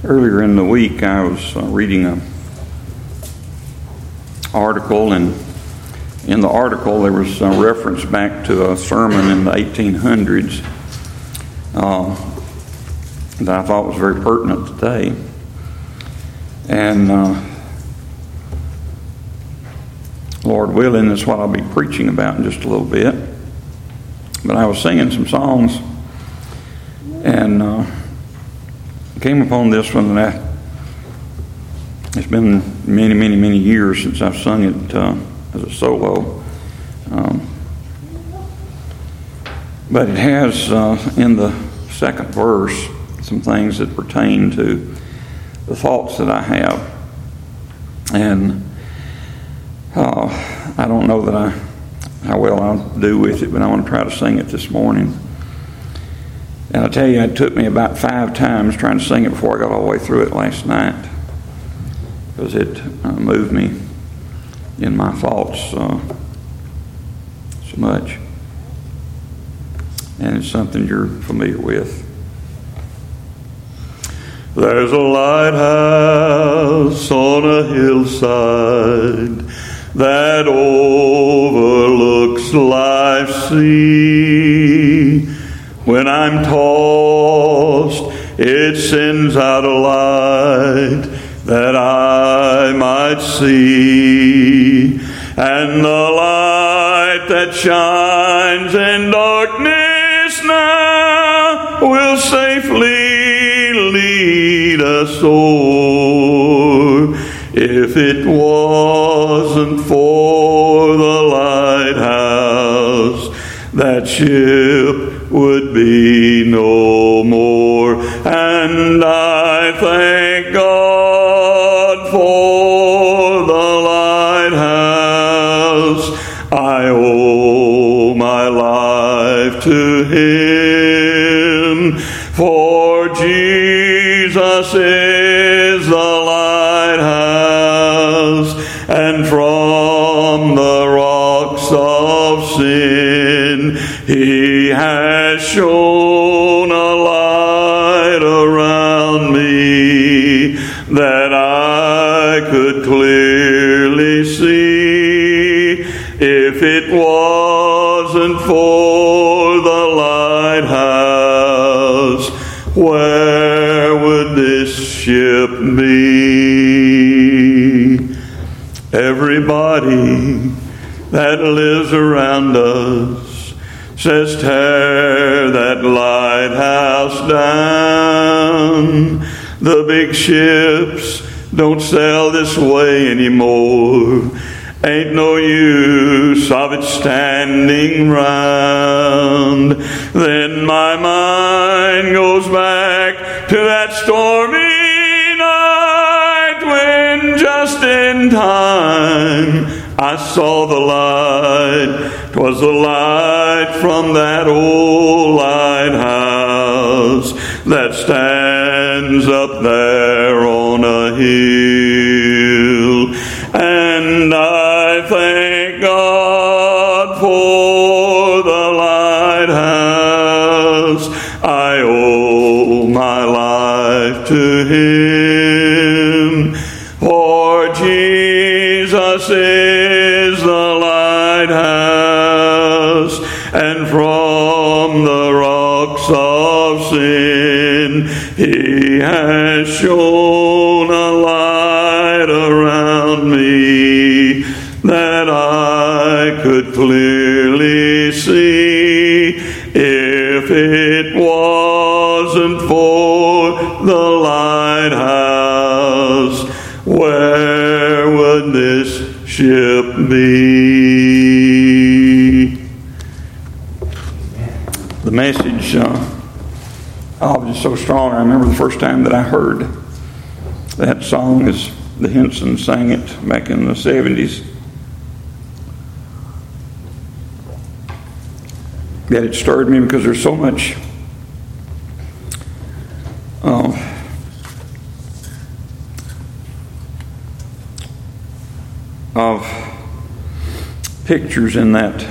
Earlier in the week, I was reading an article, and in the article there was a reference back to a sermon in the 1800s that I thought was very pertinent today. And Lord willing, that's what I'll be preaching about in just a little bit. But I was singing some songs and came upon this one, and it's been many years since I've sung it as a solo. But it has in the second verse some things that pertain to the thoughts that I have. And I don't know that how well I'll do with it, but I want to try to sing it this morning. And I tell you, it took me about 5 times trying to sing it before I got all the way through it last night, because it moved me in my thoughts so much. And it's something you're familiar with. There's a lighthouse on a hillside that overlooks life's sea. When I'm tossed, it sends out a light that I might see. And the light that shines in darkness now will safely lead us o'er. If it wasn't for the lighthouse, that ship would be no more. And I thank God for the lighthouse. I owe my life to Him, for Jesus is the lighthouse, and from the rocks of sin He has shown a light around me that I could clearly see. If it wasn't for the lighthouse, where would this ship be? Everybody that lives around us says, tear that lighthouse down. The big ships don't sail this way anymore. Ain't no use of it standing round. Then my mind goes back to that stormy night when just in time I saw the light. 'Twas the light from that old lighthouse that stands up there on a hill. And I thank God for the lighthouse. I owe my life to Him, for Jesus is the lighthouse, and from the rocks of sin He has shown a light around me that I could clearly see. If it wasn't for the lighthouse, where would this ship be? The message was so strong. I remember the first time that I heard that song as the Hensons sang it back in the 70s. That it stirred me, because there's so much of pictures in that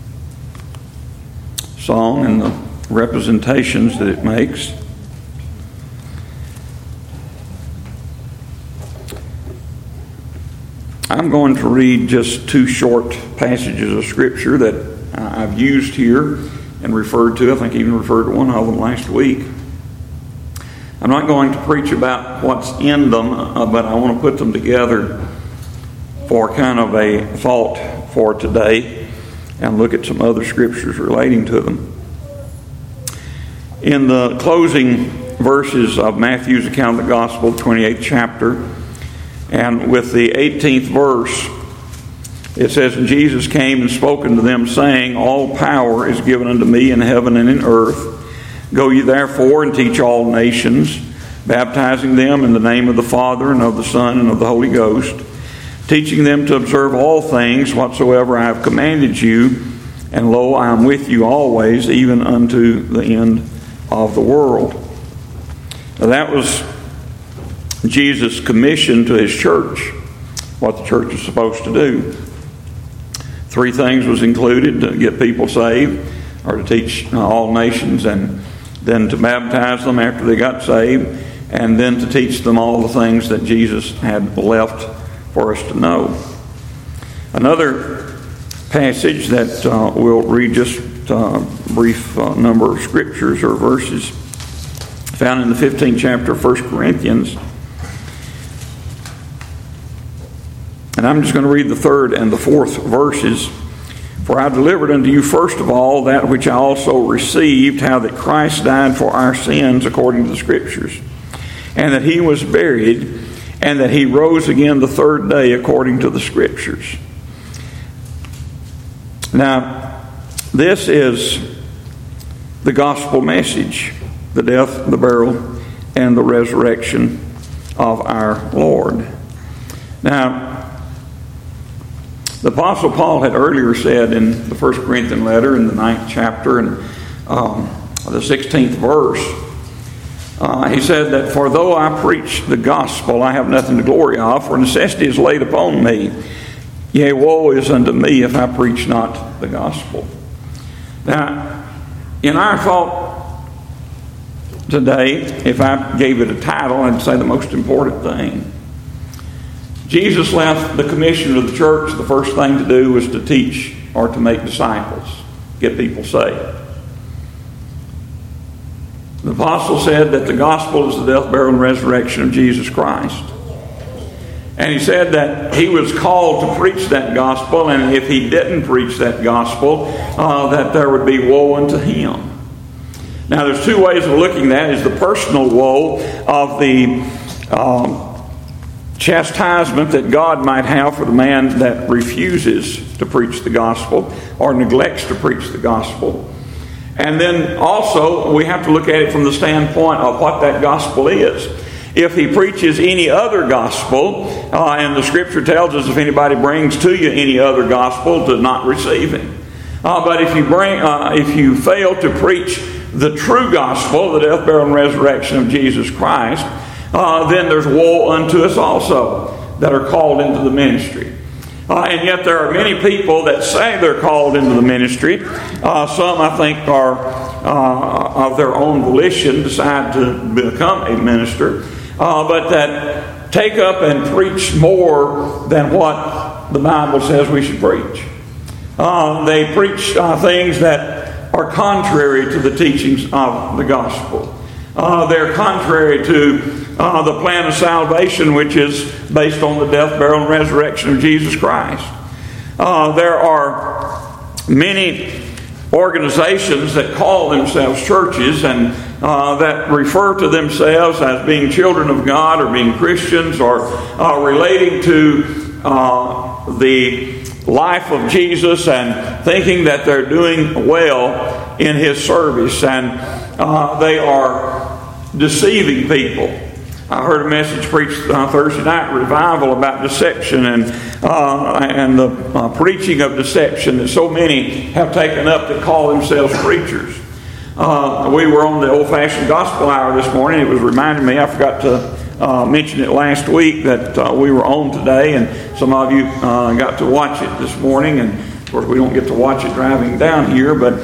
song and the representations that it makes. I'm going to read just two short passages of Scripture that I've used here and referred to. I think I even referred to one of them last week. I'm not going to preach about what's in them, but I want to put them together for kind of a thought for today and look at some other scriptures relating to them. In the closing verses of Matthew's account of the Gospel, 28th chapter, and with the 18th verse, it says, "And Jesus came and spoke unto them, saying, All power is given unto me in heaven and in earth. Go ye therefore and teach all nations, baptizing them in the name of the Father and of the Son and of the Holy Ghost, teaching them to observe all things whatsoever I have commanded you. And lo, I am with you always, even unto the end of the world." Now, that was Jesus' commission to his church, what the church is supposed to do. Three things was included: to get people saved, or to teach all nations, and then to baptize them after they got saved, and then to teach them all the things that Jesus had left for us to know. Another passage that we'll read, just a brief number of scriptures or verses, found in the 15th chapter of 1 Corinthians. And I'm just going to read the 3rd and the 4th verses. "For I delivered unto you first of all that which I also received, how that Christ died for our sins according to the Scriptures, and that he was buried, and that he rose again the 3rd day according to the Scriptures." Now, this is the gospel message: the death, the burial, and the resurrection of our Lord. Now, the Apostle Paul had earlier said in the 1 Corinthian letter, in the 9th chapter and the 16th verse, he said that, "For though I preach the gospel, I have nothing to glory of, for necessity is laid upon me. Yea, woe is unto me if I preach not the gospel." Now, in our thought today, if I gave it a title, I'd say the most important thing. Jesus left the commission of the church. The first thing to do was to teach or to make disciples, get people saved. The apostle said that the gospel is the death, burial, and resurrection of Jesus Christ. And he said that he was called to preach that gospel, and if he didn't preach that gospel, that there would be woe unto him. Now, there's two ways of looking at it. Is the personal woe of the chastisement that God might have for the man that refuses to preach the gospel or neglects to preach the gospel. And then also we have to look at it from the standpoint of what that gospel is. If he preaches any other gospel, and the Scripture tells us if anybody brings to you any other gospel, to not receive him. But if you fail to preach the true gospel, the death, burial, and resurrection of Jesus Christ, then there's woe unto us also that are called into the ministry. And yet there are many people that say they're called into the ministry. Some, I think, are of their own volition decide to become a minister, but that take up and preach more than what the Bible says we should preach. They preach things that are contrary to the teachings of the gospel. They're contrary to the plan of salvation, which is based on the death, burial, and resurrection of Jesus Christ. There are many organizations that call themselves churches and that refer to themselves as being children of God or being Christians or relating to the life of Jesus and thinking that they're doing well in His service, and they are deceiving people. I heard a message preached Thursday night revival about deception and the preaching of deception that so many have taken up that call themselves preachers. We were on the old-fashioned gospel hour this morning. It was reminding me, I forgot to mention it last week, that we were on today, and some of you got to watch it this morning. And of course, we don't get to watch it driving down here, but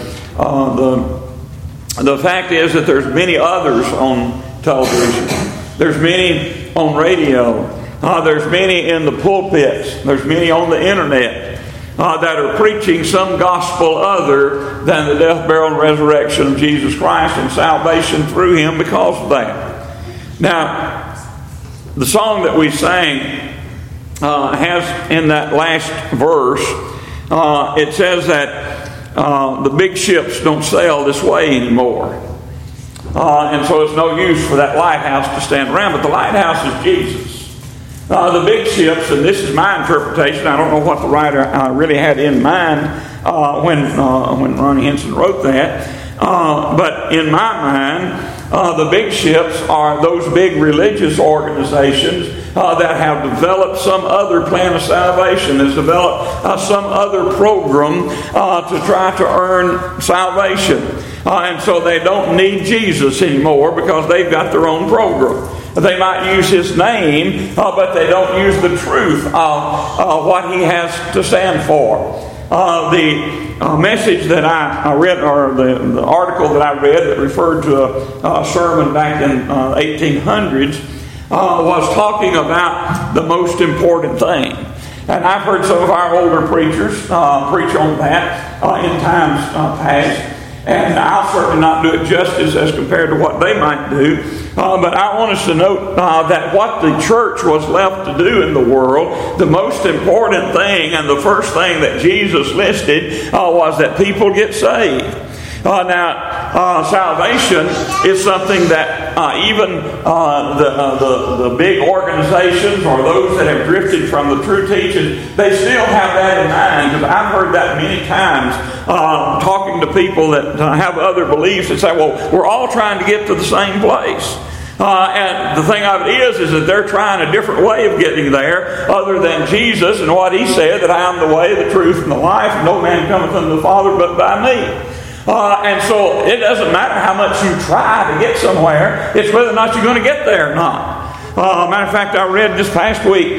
the fact is that there's many others on television. There's many on radio There's many in the pulpits. There's many on the internet that are preaching some gospel other than the death, burial, and resurrection of Jesus Christ and salvation through Him because of that. Now, the song that we sang has in that last verse, it says that the big ships don't sail this way anymore. And so it's no use for that lighthouse to stand around. But the lighthouse is Jesus. The big ships, and this is my interpretation, I don't know what the writer really had in mind when Ronnie Henson wrote that, but in my mind, the big ships are those big religious organizations that have developed some other plan of salvation, has developed some other program to try to earn salvation. And so they don't need Jesus anymore because they've got their own program. They might use His name, but they don't use the truth of what He has to stand for. The message that I read, or the article that I read that referred to a sermon back in 1800s, was talking about the most important thing. And I've heard some of our older preachers preach on that in times past. And I'll certainly not do it justice as compared to what they might do. But I want us to note that what the church was left to do in the world, the most important thing and the first thing that Jesus listed was that people get saved. Now, salvation is something that even the big organizations or those that have drifted from the true teaching, they still have that in mind. Because I've heard that many times talking to people that have other beliefs that say, well, we're all trying to get to the same place. And the thing of it is that they're trying a different way of getting there other than Jesus and what He said, that I am the way, the truth, and the life, and no man cometh unto the Father but by me. And so it doesn't matter how much you try to get somewhere, it's whether or not you're going to get there or not. Matter of fact, I read this past week,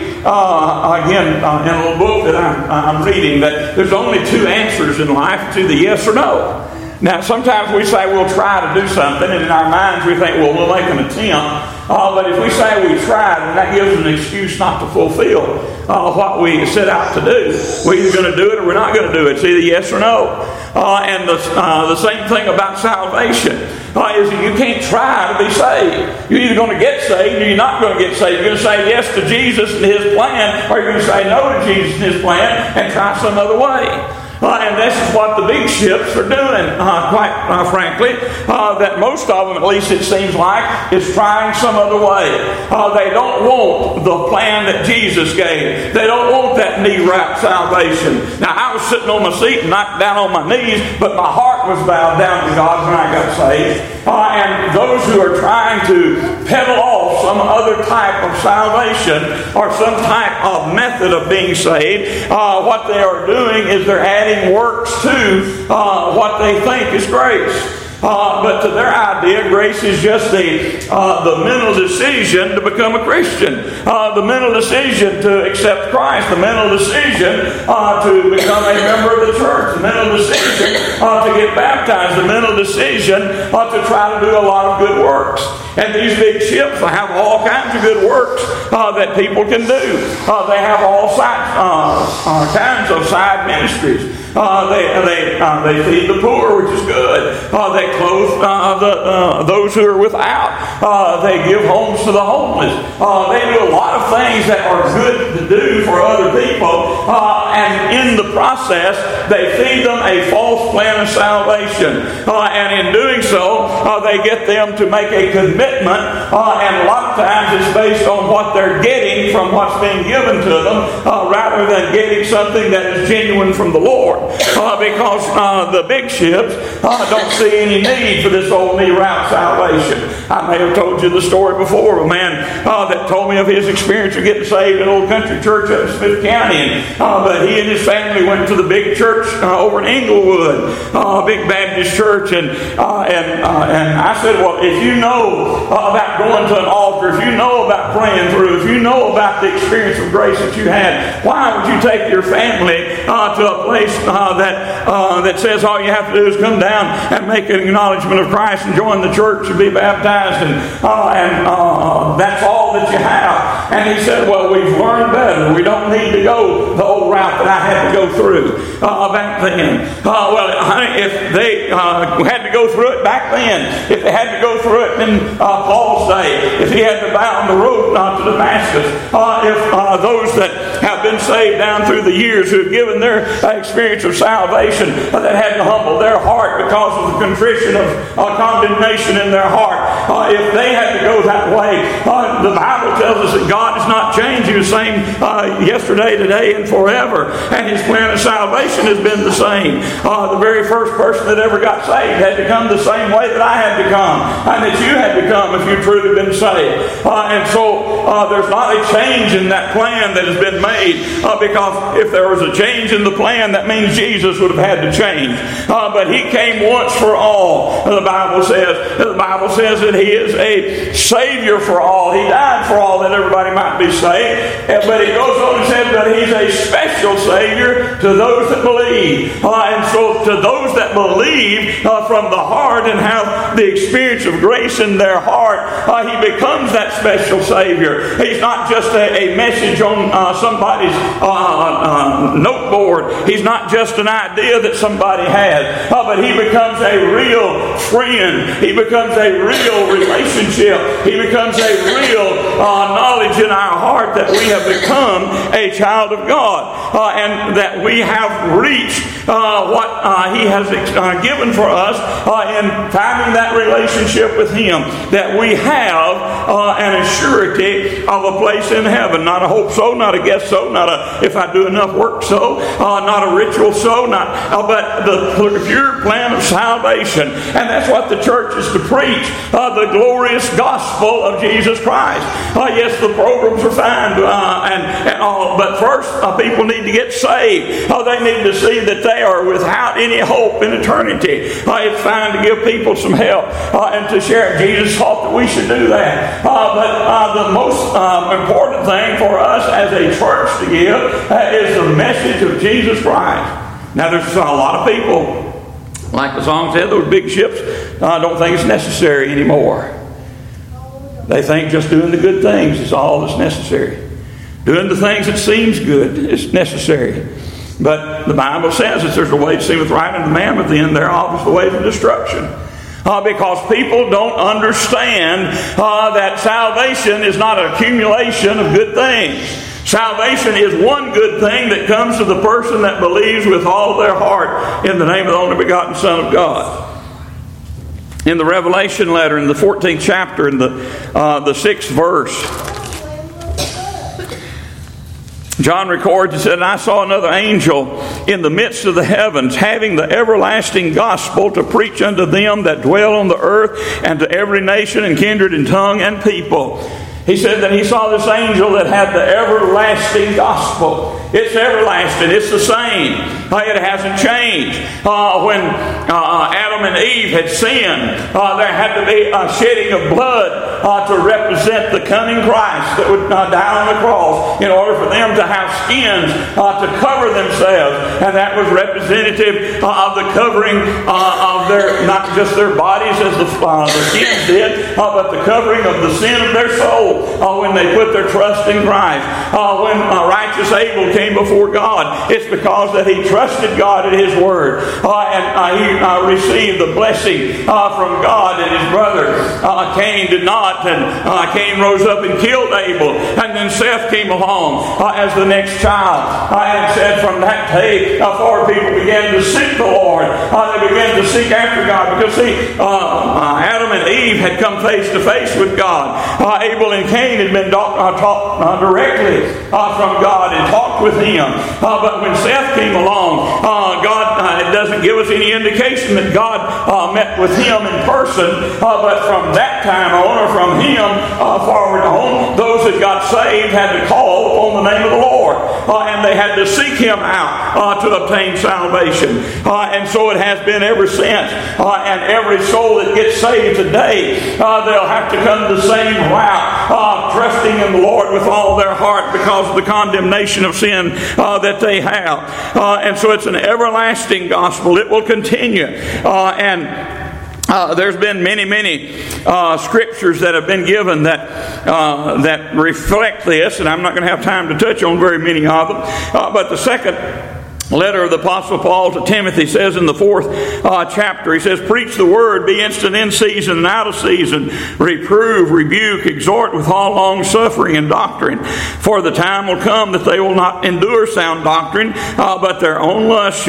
again, in a little book that I'm reading, that there's only two answers in life to the yes or no. Now, sometimes we say we'll try to do something, and in our minds we think, well, we'll make an attempt. But if we say we tried, then that gives an excuse not to fulfill what we set out to do. We're either going to do it or we're not going to do it. It's either yes or no. And the same thing about salvation is that you can't try to be saved. You're either going to get saved or you're not going to get saved. You're going to say yes to Jesus and His plan, or you're going to say no to Jesus and His plan and try some other way. And this is what the big ships are doing, quite frankly. That most of them, at least it seems like, is trying some other way. They don't want the plan that Jesus gave. They don't want that knee-wrapped salvation. Now, I was sitting on my seat and not down on my knees, but my heart was bowed down to God when I got saved. And those who are trying to peddle off some other type of salvation or some type of method of being saved, what they are doing is they're adding works to what they think is grace. But to their idea, grace is just the mental decision to become a Christian, the mental decision to accept Christ, the mental decision to become a member of the church, the mental decision to get baptized, the mental decision to try to do a lot of good works. And these big ships have all kinds of good works that people can do. They have all kinds of side ministries. They feed the poor, which is good. They clothe those who are without. They give homes to the homeless. They do a lot of things that are good to do for other people. And in the process, they feed them a false plan of salvation. And in doing so, they get them to make a commitment. And a lot of times it's based on what they're getting from what's being given to them, rather than getting something that is genuine from the Lord. Because the big ships don't see any need for this old knee-wrapped salvation. I may have told you the story before of a man that told me of his experience of getting saved in an old country church up in Smith County. But he and his family went to the big church over in Englewood, a big Baptist church. And I said, well, if you know about going to an altar, if you know about praying through, if you know about the experience of grace that you had, why would you take your family to a place that says all you have to do is come down and make an acknowledgement of Christ and join the church and be baptized, and that's all that you have? And he said, well, we've learned better. We don't need to go the old route that I had to go through back then. If they had to go through it back then, if they had to go through it in Paul's day, if he had to bound the road to Damascus, if those that have been saved down through the years who have given their experience of salvation, that had to humble their heart because of the contrition of condemnation in their heart, if they had to go that way, the Bible tells us that God is not changed. He was the same yesterday, today, and forever. And His plan of salvation has been the same. The very first person that ever got saved had to come the same way that I had to come, and that you had to come if you've truly been saved. And so there's not a change in that plan that has been made, because if there was a change in the plan, that means Jesus would have had to change. But He came once for all. The Bible says that He is a Savior for all. He died for all that everybody might be saved. But He goes on and says that He's a special Savior to those that believe. And so to those that believe from the heart and have the experience of grace in their heart, He becomes that special Savior. He's not just a message on somebody's note board. He's not just an idea that somebody has, but He becomes a real friend. He becomes a real relationship. He becomes a real knowledge in our heart that we have become a child of God, and that we have reached what He has given for us in finding that relationship with Him, that we have an assurity of a place in heaven. Not a hope so, not a guess so, not a if I do enough work so, not a ritual so, but the pure plan of salvation. And that's what the church is to preach, the glorious gospel of Jesus Christ. Yes, the programs are fine and all, but first people need to get saved. They need to see that they are without any hope in eternity. It's fine to give people some help and to share. Jesus taught that we should do that. But the most important thing for us as a church to give is the message of Jesus Christ. Now, there's a lot of people, like the song said, those big ships don't think it's necessary anymore. They think just doing the good things is all that's necessary. Doing the things that seems good is necessary. But the Bible says that there's a way that seemeth right unto man, but the end thereof is the way of destruction. Because people don't understand that salvation is not an accumulation of good things. Salvation is one good thing that comes to the person that believes with all their heart in the name of the only begotten Son of God. In the Revelation letter, in the 14th chapter, in the 6th verse, John records, and said, "And I saw another angel in the midst of the heavens, having the everlasting gospel to preach unto them that dwell on the earth, and to every nation and kindred and tongue and people." He said that he saw this angel that had the everlasting gospel. It's everlasting. It's the same. It hasn't changed. When Adam and Eve had sinned, there had to be a shedding of blood to represent the coming Christ that would die on the cross in order for them to have skins to cover themselves. And that was representative of the covering of their, not just their bodies as the skins did, but the covering of the sin of their soul when they put their trust in Christ. When righteous Abel came before God, it's because that he trusted God at His word, and he received the blessing from God. And his brother Cain did not, and Cain rose up and killed Abel, and then Seth came along as the next child, and said from that day forward people began to seek the Lord. They began to seek after God, because see, Adam and Eve had come face to face with God. Abel and Cain had been taught directly from God and talked with Him. But when Seth came along, God it doesn't give us any indication that God met with him in person. But from that time on, or from him forward on. Those that got saved had to call upon the name of the Lord, and they had to seek him out to obtain salvation. And so it has been ever since. And every soul that gets saved today, they'll have to come the same route, trusting in the Lord with all their heart because of the condemnation of sin that they have. And so it's an everlasting gospel. It will continue. There's been many scriptures that have been given that reflect this, and I'm not going to have time to touch on very many of them. But the second letter of the Apostle Paul to Timothy says in the 4th chapter, he says, "Preach the word, be instant in season and out of season, reprove, rebuke, exhort with all long suffering and doctrine. For the time will come that they will not endure sound doctrine, but their own lust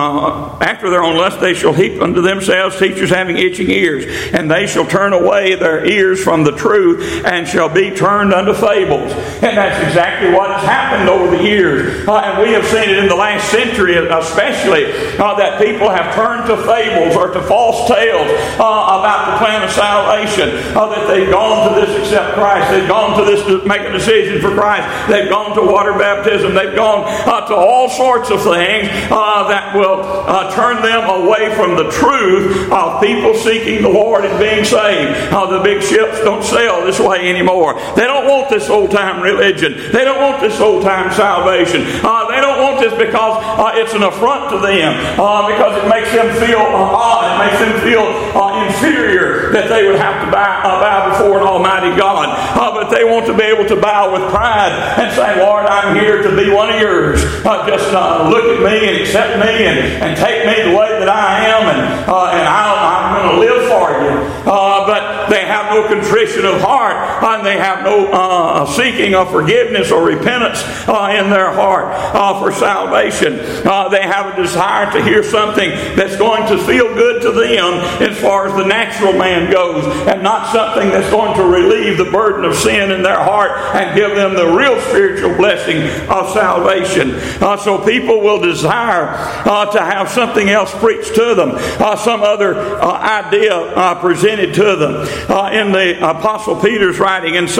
after their own lust they shall heap unto themselves teachers having itching ears, and they shall turn away their ears from the truth, and shall be turned unto fables." And that's exactly what has happened over the years, and we have seen it in the last century especially, that people have turned to fables or to false tales about the plan of salvation, that they've gone to this accept Christ, they've gone to this to make a decision for Christ, they've gone to water baptism, they've gone to all sorts of things that will turn them away from the truth of people seeking the Lord and being saved. The big ships don't sail this way anymore. They don't want this old-time religion. They don't want this old-time salvation. They don't want this because it's an affront to them, because it makes them feel odd, it makes them feel inferior that they would have to bow before an almighty God. But they want to be able to bow with pride and say, "Lord, I'm here to be one of yours. Just look at me and accept me and take me the way that I am, and I'm going to live for you." But they have no contrition of heart, and they have no seeking of forgiveness or repentance in their heart for salvation. They have a desire to hear something that's going to feel good to them as far as the natural man goes, and not something that's going to relieve the burden of sin in their heart and give them the real spiritual blessing of salvation. So people will desire to have something else preached to them, some other idea presented to them. In the Apostle Peter's writing in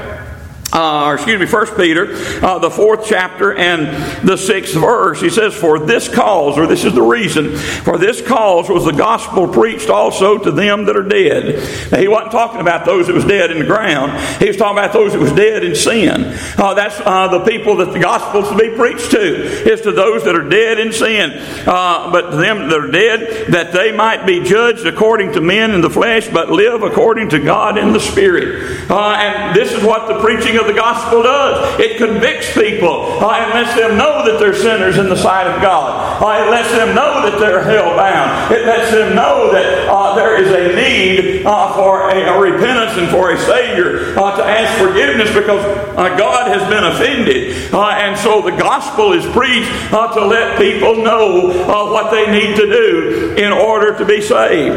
1 Peter, the 4th chapter and the 6th verse, he says, "For this cause," or this is the reason, "for this cause was the gospel preached also to them that are dead." Now, he wasn't talking about those that was dead in the ground. He was talking about those that was dead in sin. That's the people that the gospel is to be preached to, is to those that are dead in sin. But to them that are dead, that they might be judged according to men in the flesh, but live according to God in the Spirit. And this is what the preaching of the gospel does. It convicts people and lets them know that they're sinners in the sight of God. It lets them know that they're hell-bound. It lets them know that there is a need for a repentance and for a Savior to ask forgiveness because God has been offended. And so the gospel is preached to let people know what they need to do in order to be saved.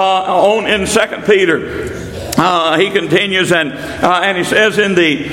In 2 Peter, he continues and he says in the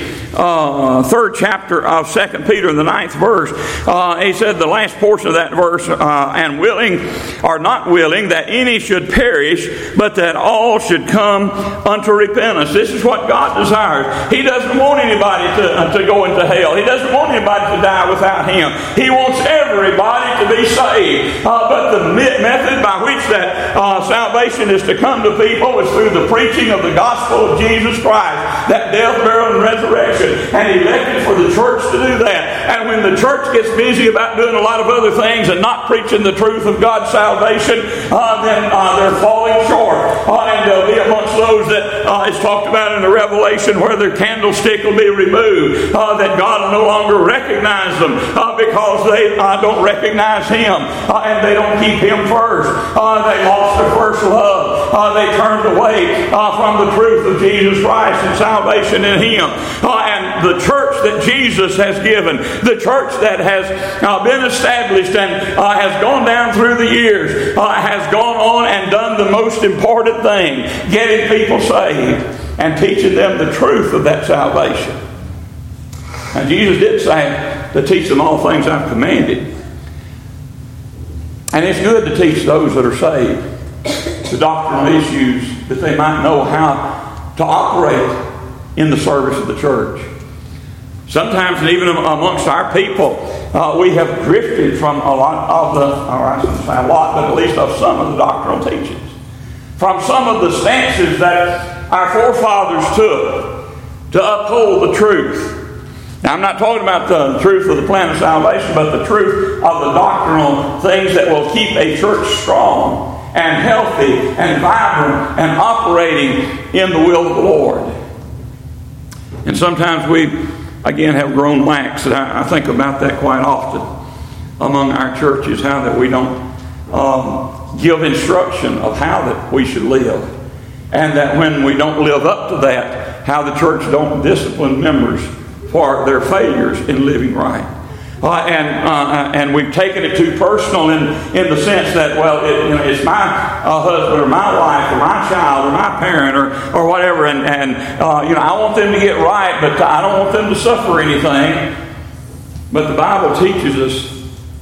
3rd chapter of 2 Peter in the 9th verse, he said the last portion of that verse, "and willing or not willing that any should perish, but that all should come unto repentance." This is what God desires. He doesn't want anybody to go into hell. He doesn't want anybody to die without Him. He wants everybody to be saved. But the method by which that salvation is to come to people is through the preaching of the gospel of Jesus Christ, that death, burial, and resurrection. And He elected for the church to do that. And when the church gets busy about doing a lot of other things and not preaching the truth of God's salvation, then they're falling short. And they'll be amongst those that is talked about in the Revelation, where their candlestick will be removed, that God will no longer recognize them because they don't recognize Him and they don't keep Him first. They lost their first love. They turned away from the truth of Jesus Christ and salvation in Him. And the church that Jesus has given, the church that has been established and has gone down through the years, has gone on and done the most important thing, getting people saved and teaching them the truth of that salvation. And Jesus did say to teach them all things I've commanded. And it's good to teach those that are saved the doctrinal issues, that they might know how to operate in the service of the church. Sometimes, and even amongst our people, we have drifted from a lot of the, or I shouldn't say a lot, but at least of some of the doctrinal teachings. From some of the stances that our forefathers took to uphold the truth. Now, I'm not talking about the truth of the plan of salvation, but the truth of the doctrinal things that will keep a church strong and healthy and vibrant and operating in the will of the Lord. And sometimes we, again, have grown lax. And I think about that quite often among our churches, how that we don't give instruction of how that we should live. And that when we don't live up to that, how the church don't discipline members for their failures in living right. And we've taken it too personal in the sense that, well, it's my husband or my wife or my child or my parent or whatever, and I want them to get right, but I don't want them to suffer anything. But the Bible teaches us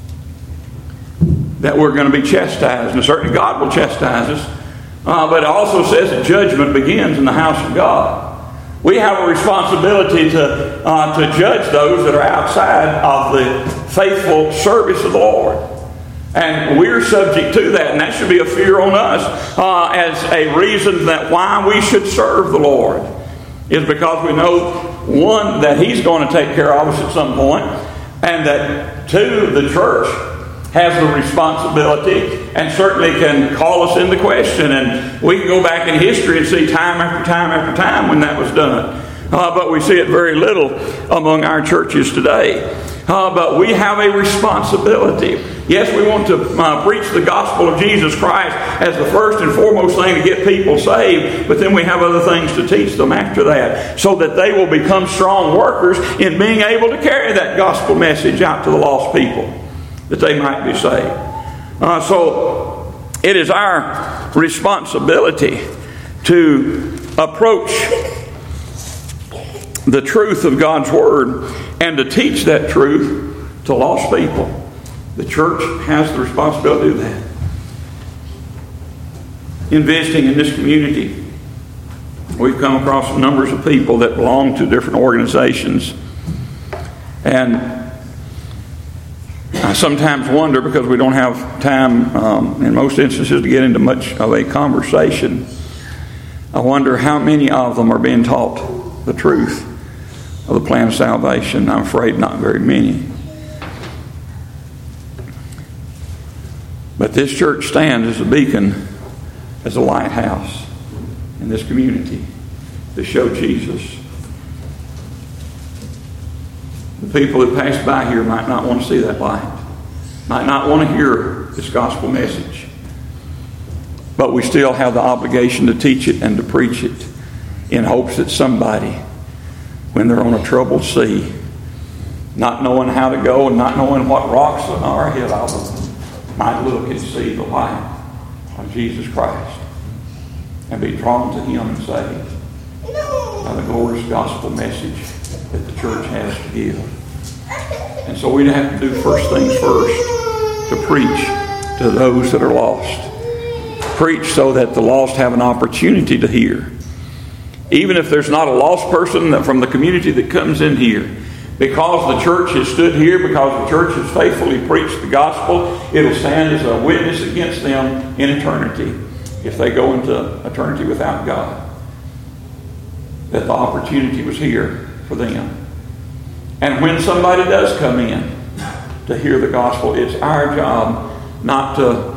that we're going to be chastised, and certainly God will chastise us. But it also says that judgment begins in the house of God. We have a responsibility to judge those that are outside of the faithful service of the Lord. And we're subject to that, and that should be a fear on us as a reason that why we should serve the Lord is because we know, one, that He's going to take care of us at some point, and that, two, the church has the responsibility and certainly can call us into question. And we can go back in history and see time after time after time when that was done. But we see it very little among our churches today. But we have a responsibility. Yes, we want to preach the gospel of Jesus Christ as the first and foremost thing to get people saved, but then we have other things to teach them after that so that they will become strong workers in being able to carry that gospel message out to the lost people, that they might be saved. So it is our responsibility to approach the truth of God's Word and to teach that truth to lost people. The church has the responsibility to do that. In visiting in this community, we've come across numbers of people that belong to different organizations. And I sometimes wonder, because we don't have time in most instances to get into much of a conversation, I wonder how many of them are being taught the truth of the plan of salvation. I'm afraid not very many. But this church stands as a beacon, as a lighthouse in this community to show Jesus. The people that pass by here might not want to see that light, might not want to hear this gospel message. But we still have the obligation to teach it and to preach it in hopes that somebody, when they're on a troubled sea, not knowing how to go and not knowing what rocks are ahead of them, might look and see the light of Jesus Christ and be drawn to Him and saved by the glorious gospel message that the church has to give. And so we have to do first things first, to preach to those that are lost. Preach so that the lost have an opportunity to hear. Even if there's not a lost person from the community that comes in here, because the church has stood here, because the church has faithfully preached the gospel, it'll stand as a witness against them in eternity if they go into eternity without God. That the opportunity was here for them. And when somebody does come in to hear the gospel, it's our job not to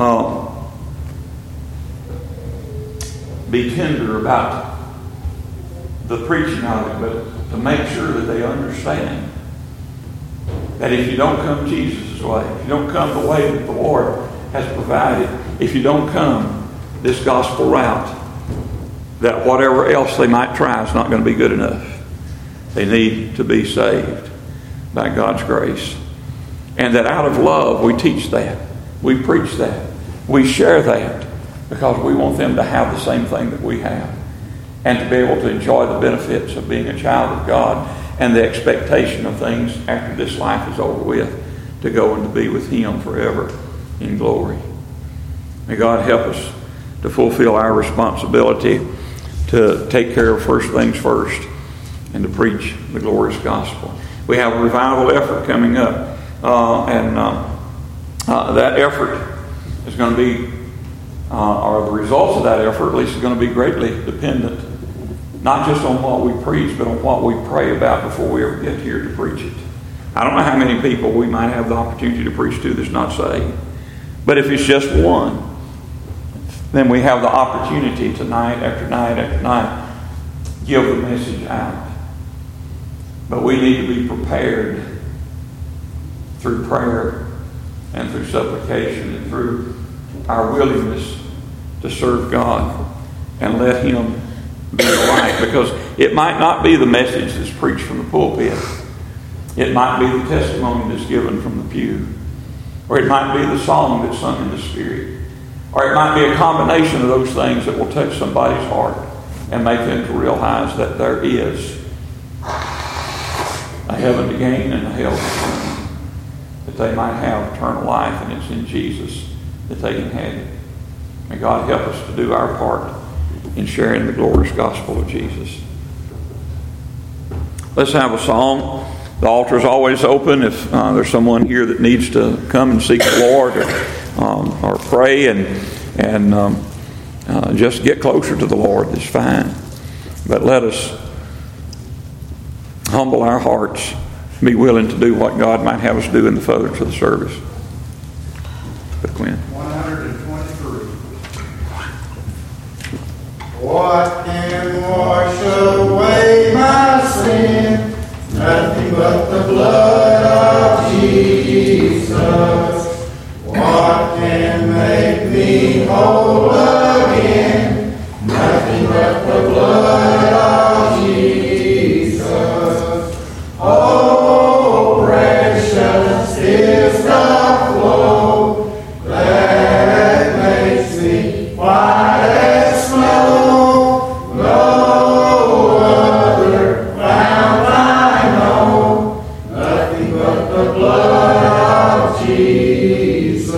be tender about the preaching of it, but to make sure that they understand that if you don't come Jesus' way, if you don't come the way that the Lord has provided, if you don't come this gospel route, that whatever else they might try is not going to be good enough. They need to be saved by God's grace. And that out of love we teach that. We preach that. We share that because we want them to have the same thing that we have and to be able to enjoy the benefits of being a child of God and the expectation of things after this life is over with to go and to be with Him forever in glory. May God help us to fulfill our responsibility to take care of first things first and to preach the glorious gospel. We have a revival effort coming up, and that effort is going to be, or the results of that effort at least, is going to be greatly dependent, not just on what we preach, but on what we pray about before we ever get here to preach it. I don't know how many people we might have the opportunity to preach to that's not saved. But if it's just one, then we have the opportunity to night after night after night give the message out. But we need to be prepared through prayer and through supplication and through our willingness to serve God and let Him be the light. Because it might not be the message that's preached from the pulpit. It might be the testimony that's given from the pew. Or it might be the song that's sung in the Spirit. Or it might be a combination of those things that will touch somebody's heart and make them to realize that there is a heaven to gain and a hell to gain, that they might have eternal life, and it's in Jesus that they can have it. May God help us to do our part in sharing the glorious gospel of Jesus. Let's have a song. The altar is always open if there's someone here that needs to come and seek the Lord or pray and just get closer to the Lord. It's fine. But let us humble our hearts, be willing to do what God might have us do in the furtherance of the service. But Quinn. 123. What can wash away my sin? Nothing but the blood of Jesus. What can make me whole again? Nothing but the blood of Jesus. Oh, precious is the flow that makes me white as snow. No other fount I know, nothing but the blood of Jesus.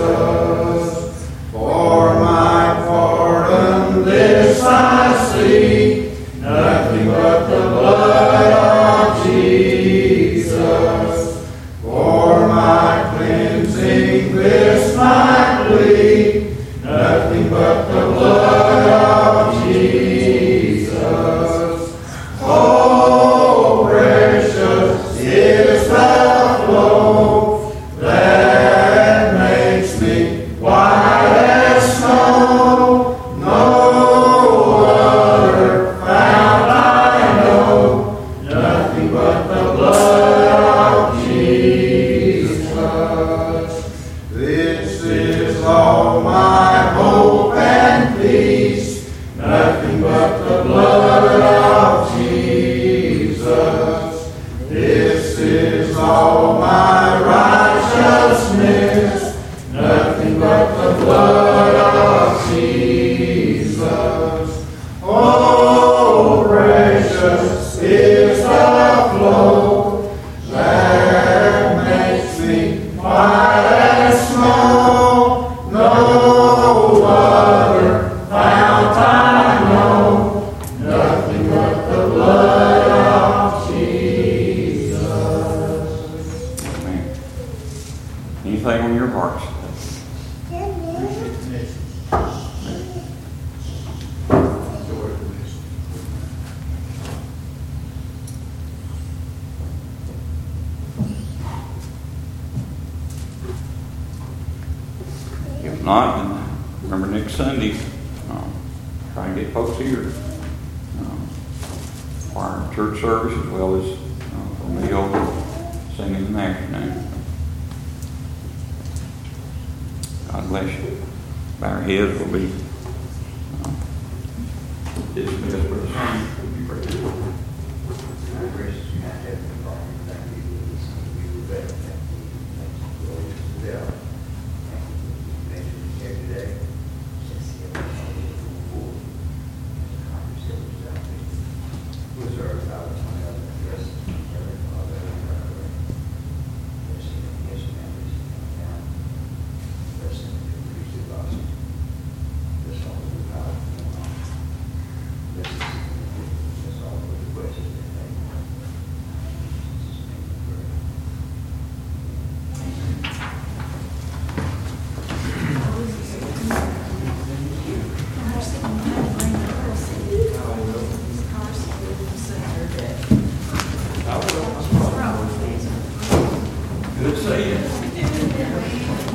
For my pardon this I seek, nothing but the blood of Jesus. For my cleansing this I plead, nothing but the blood of Jesus. Oh, precious is the flow that makes me white as snow. No other fount I know, nothing but the blood of Jesus. This is all my hope and peace, nothing but the blood of Jesus. This is all my righteousness, nothing but the blood of Jesus. Oh, precious is the flow that makes me white as snow. No other fount I know, nothing but the blood of Jesus. Amen. Anything on your hearts? If not, then remember next Sunday, try and get folks here for our church service as well as for meal, singing in the afternoon. God bless you. Bow our heads, will be dismissed for the song.